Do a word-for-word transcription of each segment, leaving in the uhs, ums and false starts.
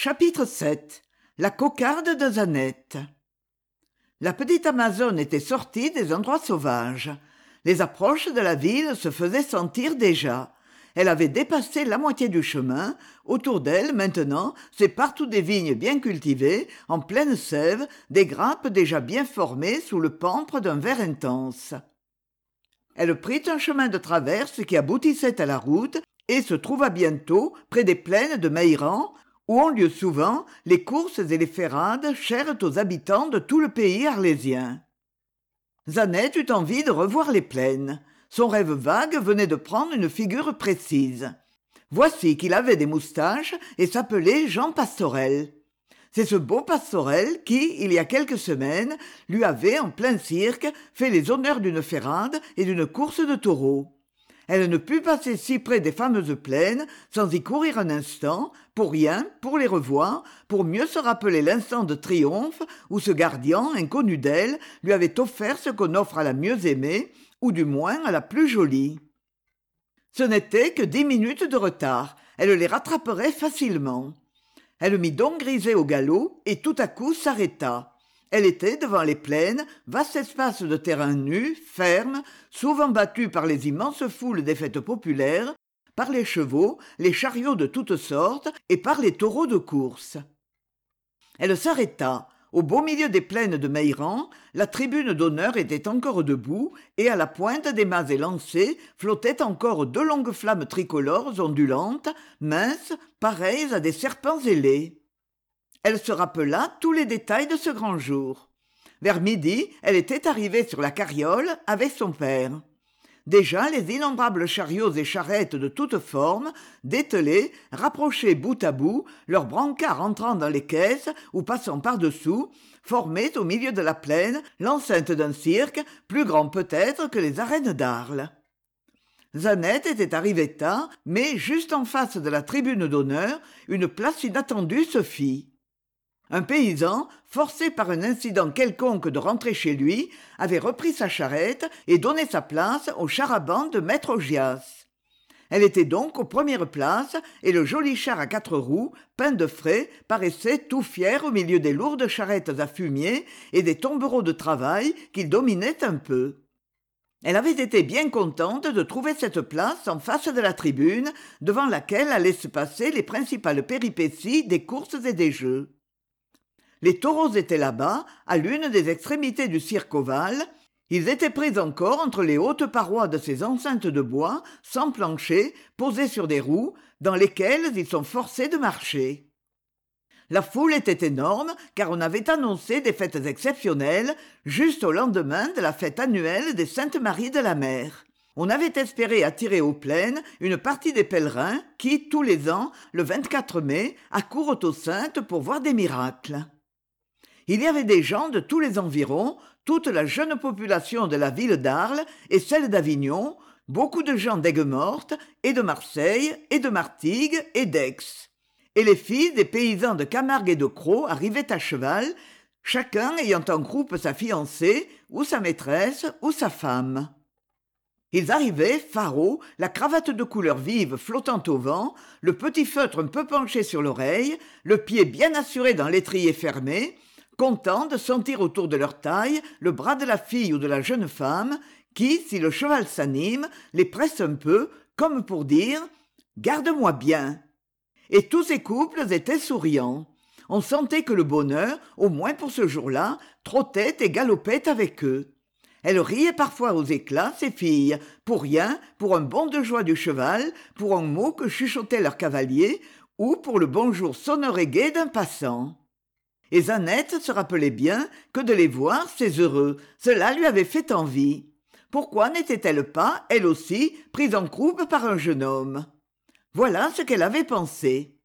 Chapitre sept. La cocarde de Zanette. La petite Amazone était sortie des endroits sauvages. Les approches de la ville se faisaient sentir déjà. Elle avait dépassé la moitié du chemin. Autour d'elle, maintenant, c'est partout des vignes bien cultivées, en pleine sève, des grappes déjà bien formées sous le pampre d'un vert intense. Elle prit un chemin de traverse qui aboutissait à la route et se trouva bientôt près des plaines de Meilhan, où ont lieu souvent les courses et les ferrades chères aux habitants de tout le pays arlésien. Zanette eut envie de revoir les plaines. Son rêve vague venait de prendre une figure précise. Voici qu'il avait des moustaches et s'appelait Jean Pastorel. C'est ce beau Pastorel qui, il y a quelques semaines, lui avait, en plein cirque, fait les honneurs d'une ferrade et d'une course de taureaux. Elle ne put passer si près des fameuses plaines sans y courir un instant, pour rien, pour les revoir, pour mieux se rappeler l'instant de triomphe où ce gardien, inconnu d'elle, lui avait offert ce qu'on offre à la mieux aimée, ou du moins à la plus jolie. Ce n'était que dix minutes de retard, elle les rattraperait facilement. Elle mit donc Grisé au galop et tout à coup s'arrêta. Elle était devant les plaines, vaste espace de terrain nu, ferme, souvent battu par les immenses foules des fêtes populaires, par les chevaux, les chariots de toutes sortes et par les taureaux de course. Elle s'arrêta. Au beau milieu des plaines de Meilhan, la tribune d'honneur était encore debout et à la pointe des mâts élancés flottaient encore deux longues flammes tricolores ondulantes, minces, pareilles à des serpents ailés. Elle se rappela tous les détails de ce grand jour. Vers midi, elle était arrivée sur la carriole avec son père. Déjà, les innombrables chariots et charrettes de toutes formes, dételés, rapprochés bout à bout, leurs brancards entrant dans les caisses ou passant par-dessous, formaient au milieu de la plaine l'enceinte d'un cirque, plus grand peut-être que les arènes d'Arles. Zanette était arrivée tard, mais juste en face de la tribune d'honneur, une place inattendue se fit. Un paysan, forcé par un incident quelconque de rentrer chez lui, avait repris sa charrette et donné sa place au char-à-banc de maître Augias. Elle était donc aux premières places et le joli char à quatre roues, peint de frais, paraissait tout fier au milieu des lourdes charrettes à fumier et des tombereaux de travail qu'il dominait un peu. Elle avait été bien contente de trouver cette place en face de la tribune, devant laquelle allaient se passer les principales péripéties des courses et des jeux. Les taureaux étaient là-bas, à l'une des extrémités du cirque ovale. Ils étaient pris encore entre les hautes parois de ces enceintes de bois, sans plancher, posées sur des roues, dans lesquelles ils sont forcés de marcher. La foule était énorme, car on avait annoncé des fêtes exceptionnelles, juste au lendemain de la fête annuelle des Saintes Maries de la Mer. On avait espéré attirer aux plaines une partie des pèlerins qui, tous les ans, le vingt-quatre mai, accourent aux Saintes pour voir des miracles. Il y avait des gens de tous les environs, toute la jeune population de la ville d'Arles et celle d'Avignon, beaucoup de gens d'Aigues-Mortes, et de Marseille, et de Martigues, et d'Aix. Et les filles des paysans de Camargue et de Crau arrivaient à cheval, chacun ayant en groupe sa fiancée, ou sa maîtresse, ou sa femme. Ils arrivaient, faraud, la cravate de couleur vive flottant au vent, le petit feutre un peu penché sur l'oreille, le pied bien assuré dans l'étrier fermé, contents de sentir autour de leur taille le bras de la fille ou de la jeune femme, qui, si le cheval s'anime, les presse un peu, comme pour dire « Garde-moi bien !» Et tous ces couples étaient souriants. On sentait que le bonheur, au moins pour ce jour-là, trottait et galopait avec eux. Elles riaient parfois aux éclats, ces filles, pour rien, pour un bond de joie du cheval, pour un mot que chuchotait leur cavalier, ou pour le bonjour sonore et gai d'un passant. Et Zanette se rappelait bien que de les voir, ces heureux, cela lui avait fait envie. Pourquoi n'était-elle pas, elle aussi, prise en croupe par un jeune homme ? Voilà ce qu'elle avait pensé.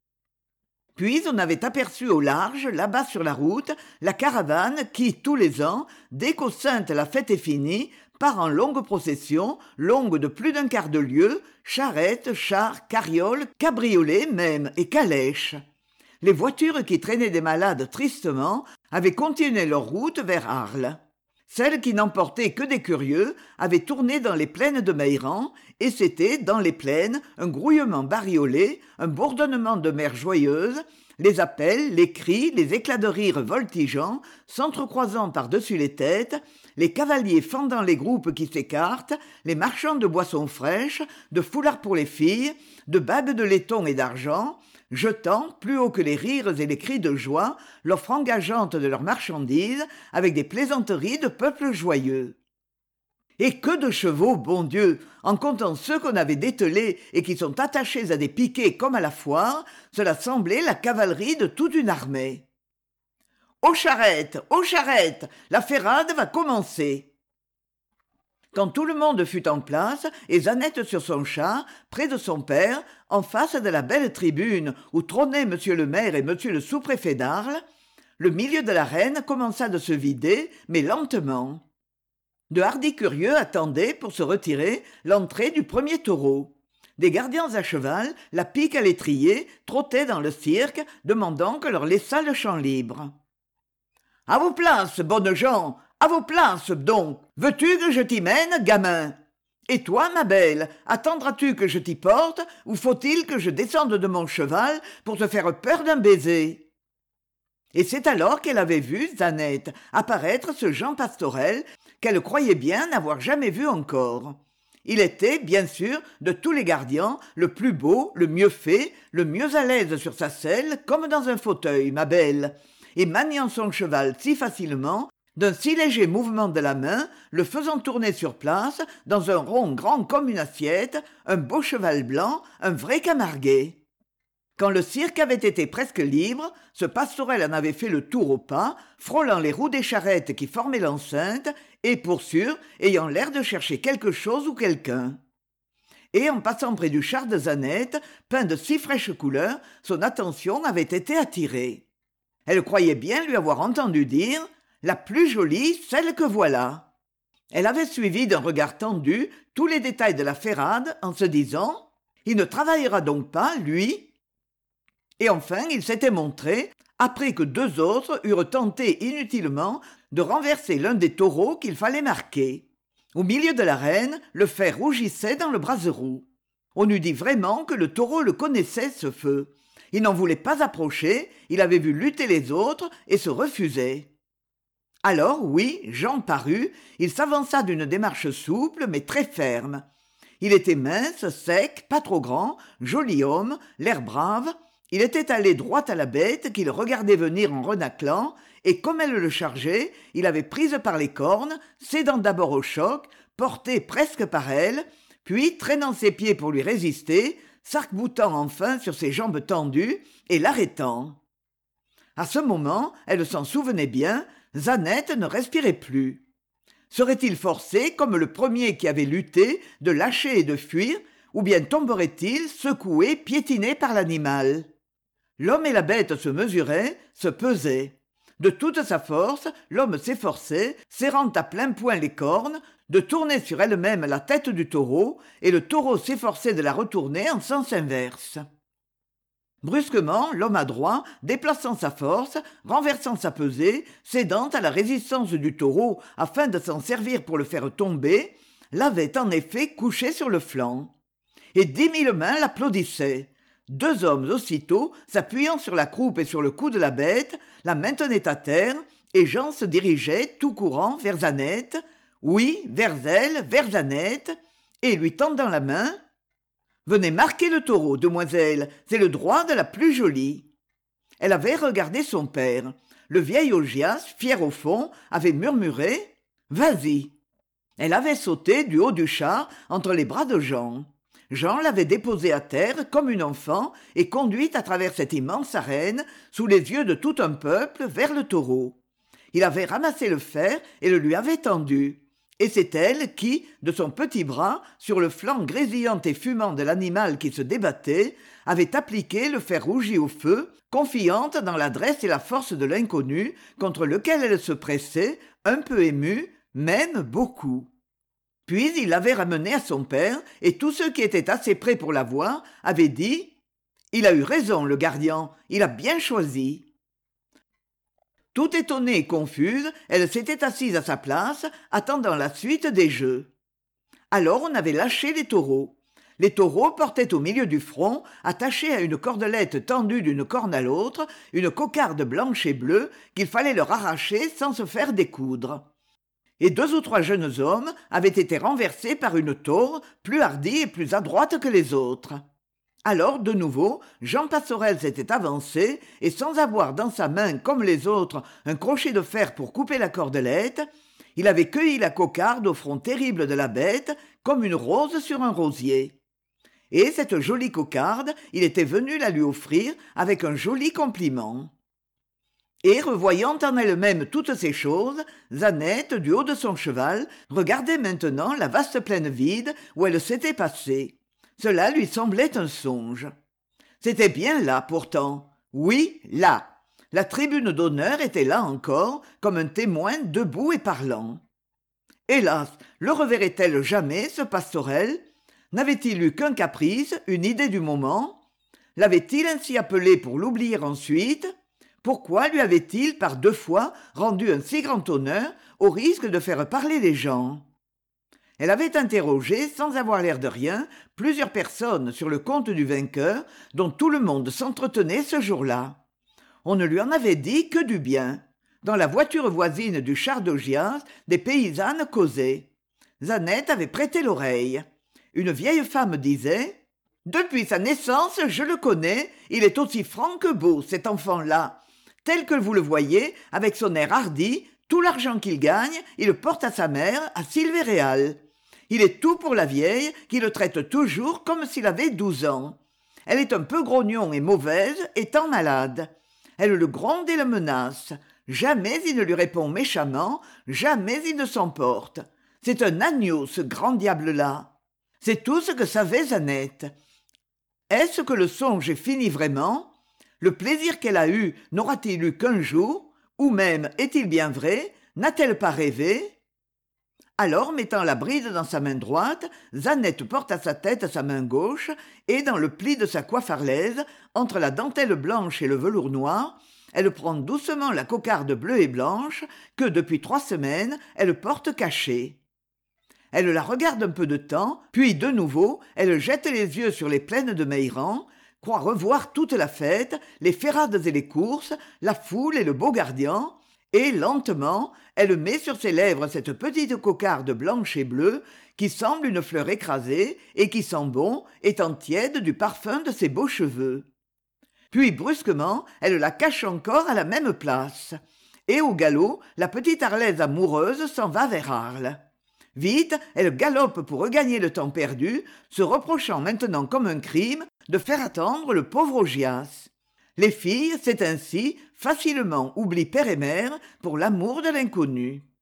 Puis on avait aperçu au large, là-bas sur la route, la caravane qui, tous les ans, dès qu'aux Saintes la fête est finie, part en longue procession, longue de plus d'un quart de lieue, charrettes, chars, carrioles, cabriolets même et calèches. Les voitures qui traînaient des malades tristement avaient continué leur route vers Arles. Celle qui n'emportait que des curieux avait tourné dans les plaines de Meilran, et c'était, dans les plaines, un grouillement bariolé, un bourdonnement de mer joyeuse, les appels, les cris, les éclats de rire voltigeants, s'entrecroisant par-dessus les têtes, les cavaliers fendant les groupes qui s'écartent, les marchands de boissons fraîches, de foulards pour les filles, de bagues de laiton et d'argent, jetant, plus haut que les rires et les cris de joie, l'offre engageante de leurs marchandises, avec des plaisanteries de peuples joyeux. Et que de chevaux, bon Dieu, en comptant ceux qu'on avait dételés et qui sont attachés à des piquets comme à la foire, cela semblait la cavalerie de toute une armée. Aux charrettes, aux charrettes, la ferrade va commencer. Quand tout le monde fut en place, et Jeannette sur son char, près de son père, en face de la belle tribune où trônaient monsieur le maire et monsieur le sous-préfet d'Arles, le milieu de l'arène commença de se vider, mais lentement. De hardis curieux attendaient, pour se retirer, l'entrée du premier taureau. Des gardiens à cheval, la pique à l'étrier, trottaient dans le cirque, demandant que leur laissât le champ libre. « À vos places, bonnes gens, à vos places, donc. Veux-tu que je t'y mène, gamin ? Et toi, ma belle, attendras-tu que je t'y porte, ou faut-il que je descende de mon cheval pour te faire peur d'un baiser ?» Et c'est alors qu'elle avait vu, Jeannette, apparaître ce Jean Pastorel qu'elle croyait bien n'avoir jamais vu encore. Il était, bien sûr, de tous les gardiens, le plus beau, le mieux fait, le mieux à l'aise sur sa selle, comme dans un fauteuil, ma belle, et maniant son cheval si facilement, d'un si léger mouvement de la main, le faisant tourner sur place, dans un rond grand comme une assiette, un beau cheval blanc, un vrai camarguais. Quand le cirque avait été presque libre, ce Pastorel en avait fait le tour au pas, frôlant les roues des charrettes qui formaient l'enceinte, et pour sûr, ayant l'air de chercher quelque chose ou quelqu'un. Et en passant près du char de Jeannette, peint de si fraîches couleurs, son attention avait été attirée. Elle croyait bien lui avoir entendu dire « La plus jolie, celle que voilà ». Elle avait suivi d'un regard tendu tous les détails de la ferrade en se disant « Il ne travaillera donc pas, lui ?» Et enfin il s'était montré, après que deux autres eurent tenté inutilement de renverser l'un des taureaux qu'il fallait marquer. Au milieu de l'arène, le fer rougissait dans le brasero. On eût dit vraiment que le taureau le connaissait, ce feu. Il n'en voulait pas approcher, il avait vu lutter les autres et se refusait. Alors, oui, Jean parut, il s'avança d'une démarche souple mais très ferme. Il était mince, sec, pas trop grand, joli homme, l'air brave. Il était allé droit à la bête qu'il regardait venir en renâclant, et comme elle le chargeait, il avait prise par les cornes, cédant d'abord au choc, porté presque par elle, puis traînant ses pieds pour lui résister, s'arc-boutant enfin sur ses jambes tendues et l'arrêtant. À ce moment, elle s'en souvenait bien, Jeannette ne respirait plus. Serait-il forcé, comme le premier qui avait lutté, de lâcher et de fuir, ou bien tomberait-il, secoué, piétiné par l'animal ? L'homme et la bête se mesuraient, se pesaient. De toute sa force, l'homme s'efforçait, serrant à plein poing les cornes, de tourner sur elle-même la tête du taureau, et le taureau s'efforçait de la retourner en sens inverse. Brusquement, l'homme adroit, déplaçant sa force, renversant sa pesée, cédant à la résistance du taureau afin de s'en servir pour le faire tomber, l'avait en effet couché sur le flanc. Et dix mille mains l'applaudissaient. Deux hommes aussitôt, s'appuyant sur la croupe et sur le cou de la bête, la maintenaient à terre, et Jean se dirigeait, tout courant, vers Jeannette, oui, vers elle, vers Jeannette, et lui tendant la main, « Venez marquer le taureau, demoiselle, c'est le droit de la plus jolie. » Elle avait regardé son père. Le vieil Augias, fier au fond, avait murmuré « Vas-y !» Elle avait sauté du haut du char entre les bras de Jean. Jean l'avait déposée à terre comme une enfant et conduite à travers cette immense arène, sous les yeux de tout un peuple, vers le taureau. Il avait ramassé le fer et le lui avait tendu. Et c'est elle qui, de son petit bras, sur le flanc grésillant et fumant de l'animal qui se débattait, avait appliqué le fer rougi au feu, confiante dans l'adresse et la force de l'inconnu, contre lequel elle se pressait, un peu émue, même beaucoup. Puis il l'avait ramenée à son père, et tous ceux qui étaient assez près pour la voir avaient dit « Il a eu raison, le gardien, il a bien choisi. » Tout étonnée et confuse, elle s'était assise à sa place, attendant la suite des jeux. Alors on avait lâché les taureaux. Les taureaux portaient au milieu du front, attachée à une cordelette tendue d'une corne à l'autre, une cocarde blanche et bleue qu'il fallait leur arracher sans se faire découdre. Et deux ou trois jeunes hommes avaient été renversés par une taure plus hardie et plus adroite que les autres. Alors, de nouveau, Jean Pastourelle s'était avancé, et sans avoir dans sa main, comme les autres, un crochet de fer pour couper la cordelette, il avait cueilli la cocarde au front terrible de la bête, comme une rose sur un rosier. Et cette jolie cocarde, il était venu la lui offrir avec un joli compliment. Et, revoyant en elle-même toutes ces choses, Zanette, du haut de son cheval, regardait maintenant la vaste plaine vide où elle s'était passée. Cela lui semblait un songe. C'était bien là, pourtant. Oui, là. La tribune d'honneur était là encore, comme un témoin debout et parlant. Hélas, le reverrait-elle jamais, ce Pastourelle ? N'avait-il eu qu'un caprice, une idée du moment ? L'avait-il ainsi appelé pour l'oublier ensuite ? Pourquoi lui avait-il par deux fois rendu un si grand honneur au risque de faire parler les gens ? Elle avait interrogé, sans avoir l'air de rien, plusieurs personnes sur le compte du vainqueur, dont tout le monde s'entretenait ce jour-là. On ne lui en avait dit que du bien. Dans la voiture voisine du char d'Augias, des paysannes causaient. Zanette avait prêté l'oreille. Une vieille femme disait « Depuis sa naissance, je le connais, il est aussi franc que beau, cet enfant-là. Tel que vous le voyez, avec son air hardi, tout l'argent qu'il gagne, il le porte à sa mère, à Silvéréal. Il est tout pour la vieille, qui le traite toujours comme s'il avait douze ans. Elle est un peu grognon et mauvaise, étant malade. Elle le gronde et le menace. Jamais il ne lui répond méchamment, jamais il ne s'emporte. C'est un agneau, ce grand diable-là. C'est tout ce que savait Zanette. Est-ce que le songe est fini vraiment ? Le plaisir qu'elle a eu n'aura-t-il eu qu'un jour ? Ou même, est-il bien vrai ? N'a-t-elle pas rêvé ? Alors, mettant la bride dans sa main droite, Zanette porte à sa tête sa main gauche, et dans le pli de sa coiffe arlaise, entre la dentelle blanche et le velours noir, elle prend doucement la cocarde bleue et blanche que, depuis trois semaines, elle porte cachée. Elle la regarde un peu de temps, puis, de nouveau, elle jette les yeux sur les plaines de Meilleran, croit revoir toute la fête, les ferrades et les courses, la foule et le beau gardien, et, lentement, elle met sur ses lèvres cette petite cocarde blanche et bleue qui semble une fleur écrasée et qui sent bon, étant tiède du parfum de ses beaux cheveux. Puis, brusquement, elle la cache encore à la même place. Et au galop, la petite Arlaise amoureuse s'en va vers Arles. Vite, elle galope pour regagner le temps perdu, se reprochant maintenant comme un crime de faire attendre le pauvre Augias. Les filles, c'est ainsi, facilement oublient père et mère pour l'amour de l'inconnu.